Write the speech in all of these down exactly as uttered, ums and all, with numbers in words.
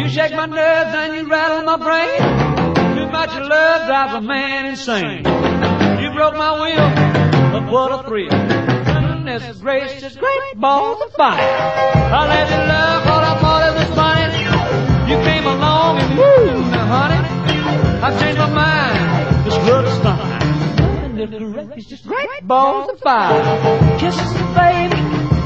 You shake my nerves and you rattle my brain. Too much love drives a man insane. You broke my will, but what a thrill. Goodness gracious, great balls of fire. I let you love what I thought it was funny. You came along and woo, now honey, I've changed my mind. This love is fine. Goodness gracious, great balls of fire. Kisses, baby.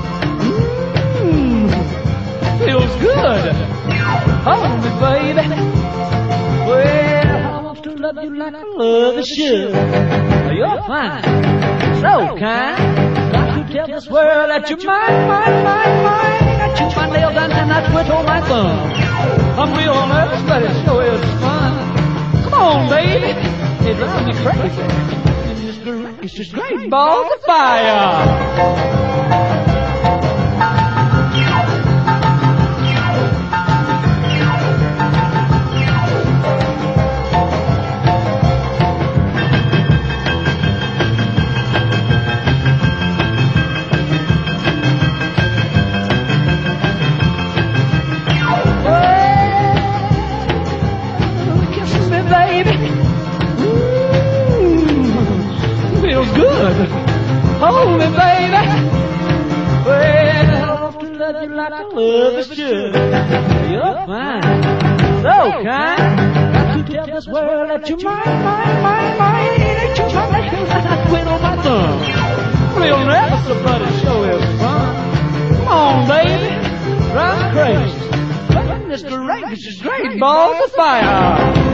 Mmm, feels good. Hold me, baby. Well, I want to love you like I love a should. You're fine, so kind. Got to tell this world that you're mine, mine, mine, mine. I chew my nails and then I twitch on my thumb. I'm real nervous, but it sure is fun. Come on, baby. It drives me crazy. It's just, it's just great balls of fire. Good. Hold me, baby. Well, I want to love you like I love is should. You're fine, so kind. Got to tell this world that you're mine, mine, mine, mine. Ain't you my nails and I quit on my thumb. Real nervous, but it sure is fun. Come on, baby. Drive me crazy. Goodness gracious, great balls of fire.